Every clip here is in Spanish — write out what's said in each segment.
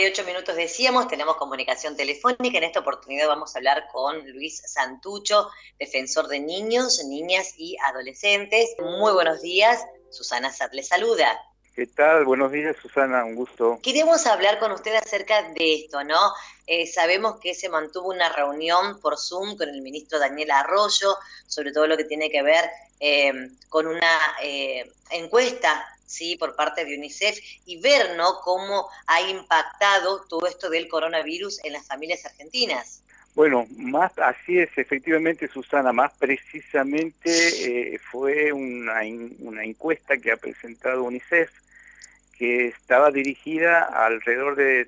8 minutos decíamos, tenemos comunicación telefónica. En esta oportunidad vamos a hablar con Luis Santucho, defensor de niños, niñas y adolescentes. Muy buenos días, Susana Sat le saluda. ¿Qué tal? Buenos días, Susana, un gusto. Queremos hablar con usted acerca de esto, ¿no? Sabemos que se mantuvo una reunión por Zoom con el ministro Daniel Arroyo, sobre todo lo que tiene que ver con una encuesta, ¿sí?, por parte de UNICEF, y ver, ¿no?, cómo ha impactado todo esto del coronavirus en las familias argentinas. Bueno, más así es, efectivamente, Susana, más precisamente fue una encuesta que ha presentado UNICEF, que estaba dirigida a alrededor de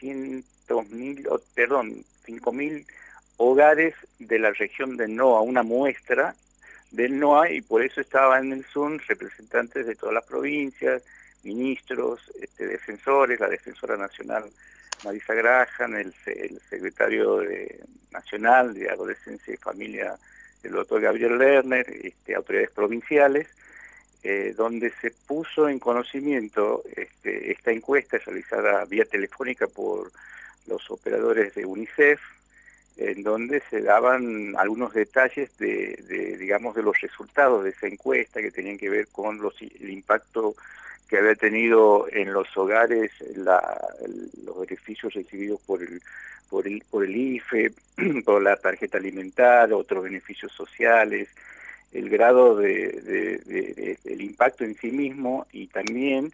5.000 hogares de la región del NOA, una muestra del NOA, y por eso estaban en el Zoom representantes de todas las provincias, ministros, defensores, la defensora nacional Marisa Graham, el secretario nacional de Adolescencia y Familia, el doctor Gabriel Lerner, autoridades provinciales, donde se puso en conocimiento esta encuesta realizada vía telefónica por los operadores de UNICEF, en donde se daban algunos detalles digamos, de los resultados de esa encuesta, que tenían que ver con el impacto que había tenido en los hogares los beneficios recibidos por el IFE, por la tarjeta alimentaria, otros beneficios sociales, el grado del impacto en sí mismo, y también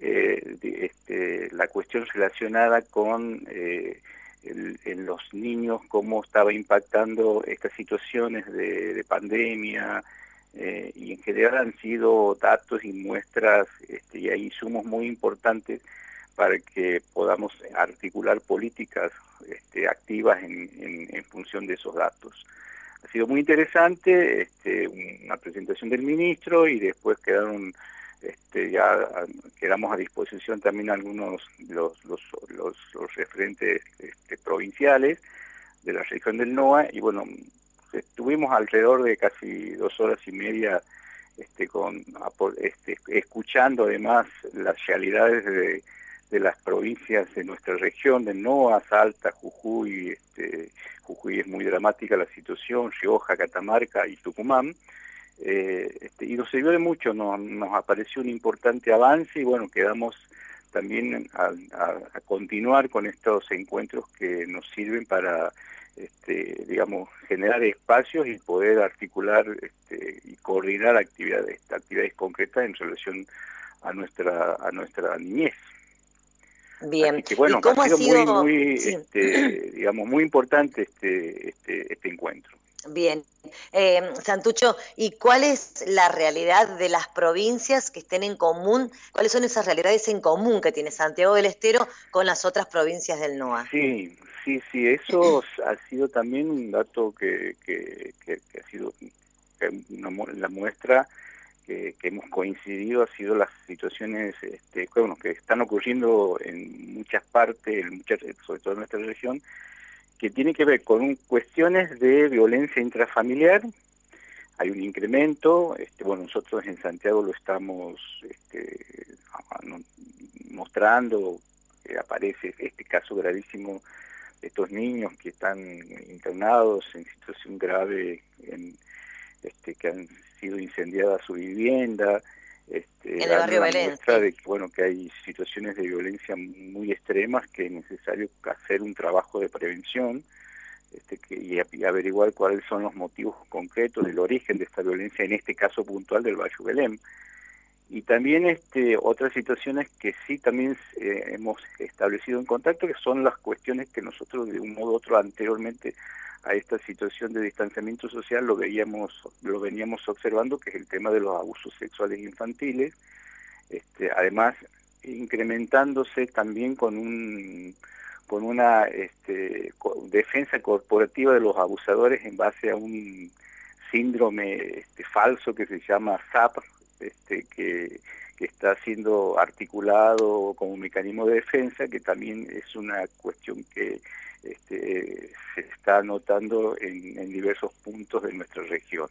la cuestión relacionada con en los niños, cómo estaba impactando estas situaciones de pandemia, y en general han sido datos y muestras y hay insumos muy importantes para que podamos articular políticas activas en función de esos datos. Ha sido muy interesante, una presentación del ministro, y después quedamos a disposición también algunos los referentes provinciales de la región del NOA, y bueno, estuvimos alrededor de casi 2 horas y media escuchando además las realidades de las provincias de nuestra región del NOA, Salta, Jujuy. Jujuy es muy dramática la situación, Rioja, Catamarca y Tucumán, y nos sirvió de mucho, nos apareció un importante avance, y bueno, quedamos también a continuar con estos encuentros que nos sirven para digamos, generar espacios y poder articular y coordinar actividades concretas en relación a nuestra niñez. Bien. Así que bueno, ¿Y cómo ha ha sido muy, sido? muy, Sí. digamos, muy importante este encuentro. Bien. Santucho, ¿y cuál es la realidad de las provincias que estén en común? ¿Cuáles son esas realidades en común que tiene Santiago del Estero con las otras provincias del NOA? Sí, eso ha sido también un dato que ha sido la muestra que hemos coincidido, ha sido las situaciones que están ocurriendo en muchas partes, sobre todo en nuestra región, que tiene que ver con cuestiones de violencia intrafamiliar. Hay un incremento, nosotros en Santiago lo estamos mostrando, que aparece este caso gravísimo de estos niños que están internados en situación grave, que han sido incendiada su vivienda, En el dando barrio la Belén, muestra sí. de que hay situaciones de violencia muy extremas, que es necesario hacer un trabajo de prevención, y averiguar cuáles son los motivos concretos del origen de esta violencia, en este caso puntual del barrio Belén. Y también otras situaciones que sí también hemos establecido en contacto, que son las cuestiones que nosotros de un modo u otro anteriormente a esta situación de distanciamiento social lo veníamos observando, que es el tema de los abusos sexuales infantiles, además incrementándose también con una defensa corporativa de los abusadores en base a un síndrome falso que se llama SAP, que está siendo articulado como un mecanismo de defensa, que también es una cuestión que se está notando en diversos puntos de nuestra región.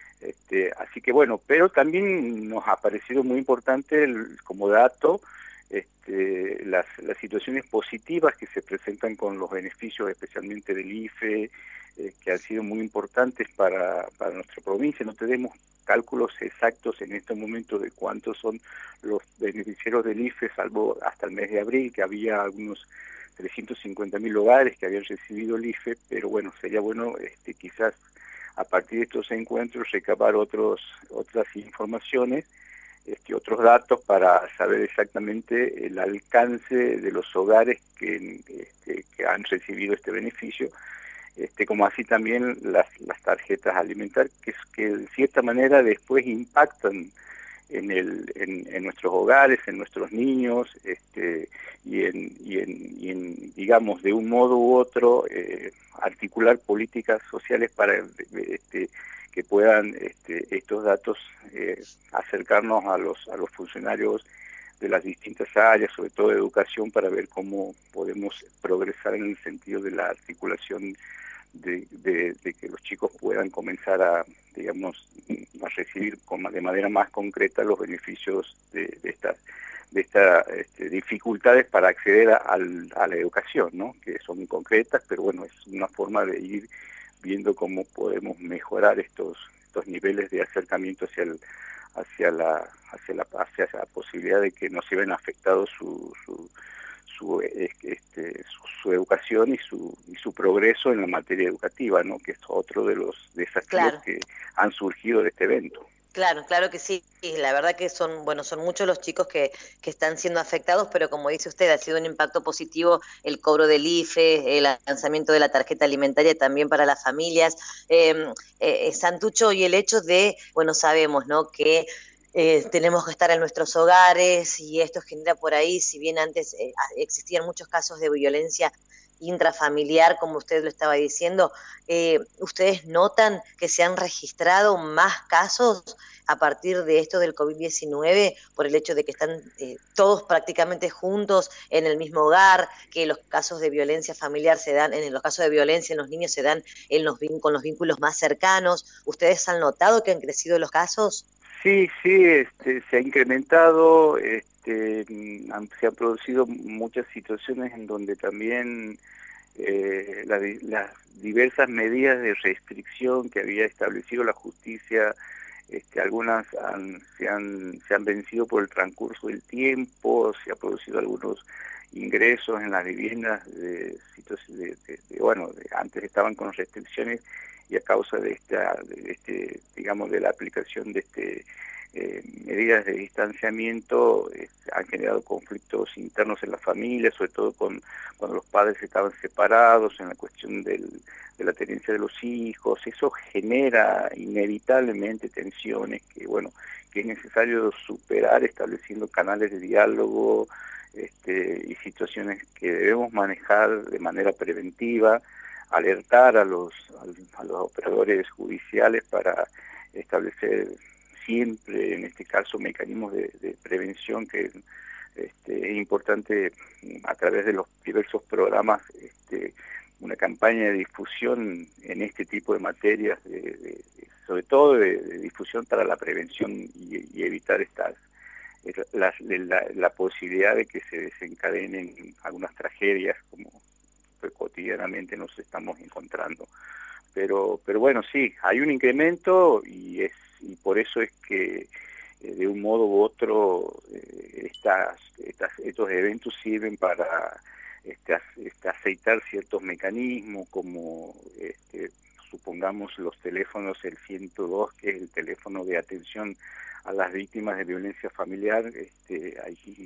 Así que bueno, pero también nos ha parecido muy importante como dato las situaciones positivas que se presentan con los beneficios, especialmente del IFE, que han sido muy importantes para nuestra provincia. No tenemos cálculos exactos en este momento de cuántos son los beneficiarios del IFE, salvo hasta el mes de abril, que había algunos 350.000 hogares que habían recibido el IFE, pero bueno, sería bueno quizás a partir de estos encuentros recabar otras informaciones, otros datos para saber exactamente el alcance de los hogares que han recibido este beneficio, como así también las tarjetas alimentarias, que de cierta manera después impactan en nuestros hogares, en nuestros niños, y en digamos, de un modo u otro, articular políticas sociales para que puedan estos datos acercarnos a los funcionarios de las distintas áreas, sobre todo de educación, para ver cómo podemos progresar en el sentido de la articulación de que los chicos puedan comenzar a, digamos, a recibir de manera más concreta los beneficios de estas dificultades para acceder a la educación, ¿no? Que son concretas, pero bueno, es una forma de ir viendo cómo podemos mejorar estos niveles de acercamiento hacia la posibilidad de que no se vean afectados su educación y su progreso en la materia educativa, ¿no? Que es otro de los desafíos que han surgido de este evento. Claro, claro que sí. La verdad que son muchos los chicos que están siendo afectados, pero como dice usted, ha sido un impacto positivo el cobro del IFE, el lanzamiento de la tarjeta alimentaria también para las familias. Santucho, y el hecho de, bueno, sabemos, ¿no?, que tenemos que estar en nuestros hogares, y esto genera por ahí, si bien antes existían muchos casos de violencia intrafamiliar, como usted lo estaba diciendo, ¿ustedes notan que se han registrado más casos a partir de esto del COVID-19 por el hecho de que están todos prácticamente juntos en el mismo hogar, que los casos de violencia familiar se dan, en los casos de violencia en los niños se dan con los vínculos más cercanos? ¿Ustedes han notado que han crecido los casos? Sí, se ha incrementado, se han producido muchas situaciones en donde también las diversas medidas de restricción que había establecido la justicia, algunas se han vencido por el transcurso del tiempo, se ha producido algunos ingresos en las viviendas antes estaban con restricciones, y a causa de digamos, de la aplicación de medidas de distanciamiento, han generado conflictos internos en la familia, sobre todo cuando los padres estaban separados, en la cuestión de la tenencia de los hijos. Eso genera inevitablemente tensiones que es necesario superar estableciendo canales de diálogo, y situaciones que debemos manejar de manera preventiva, alertar a los operadores judiciales para establecer siempre, en este caso, mecanismos de prevención, que es importante a través de los diversos programas, una campaña de difusión en este tipo de materias, sobre todo de difusión para la prevención y evitar la posibilidad de que se desencadenen algunas tragedias como cotidianamente nos estamos encontrando. Pero bueno, sí, hay un incremento, y por eso es que de un modo u otro estos eventos sirven para aceitar ciertos mecanismos, como supongamos los teléfonos, el 102, que es el teléfono de atención a las víctimas de violencia familiar. Ahí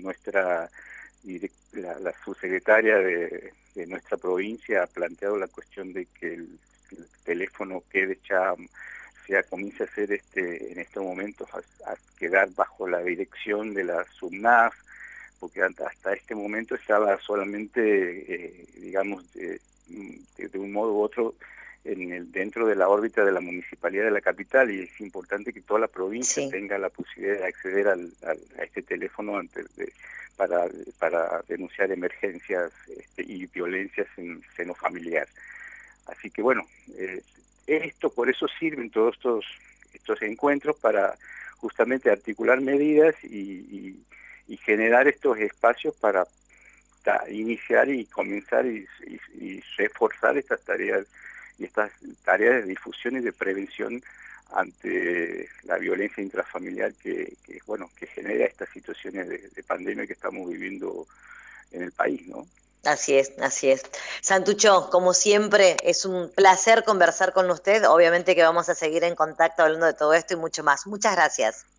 la subsecretaria de nuestra provincia ha planteado la cuestión de que el teléfono comience a ser en estos momentos a quedar bajo la dirección de la SUBNAF, porque hasta este momento estaba solamente, digamos, de un modo u otro dentro de la órbita de la municipalidad de la capital, y es importante que toda la provincia tenga la posibilidad de acceder a este teléfono para denunciar emergencias y violencias en seno familiar. Así que bueno, por eso sirven todos estos encuentros, para justamente articular medidas y y generar estos espacios para iniciar y comenzar y reforzar estas tareas de difusión y de prevención ante la violencia intrafamiliar que genera estas situaciones de pandemia que estamos viviendo en el país, ¿no? Así es, así es. Santucho, como siempre, es un placer conversar con usted. Obviamente que vamos a seguir en contacto hablando de todo esto y mucho más. Muchas gracias.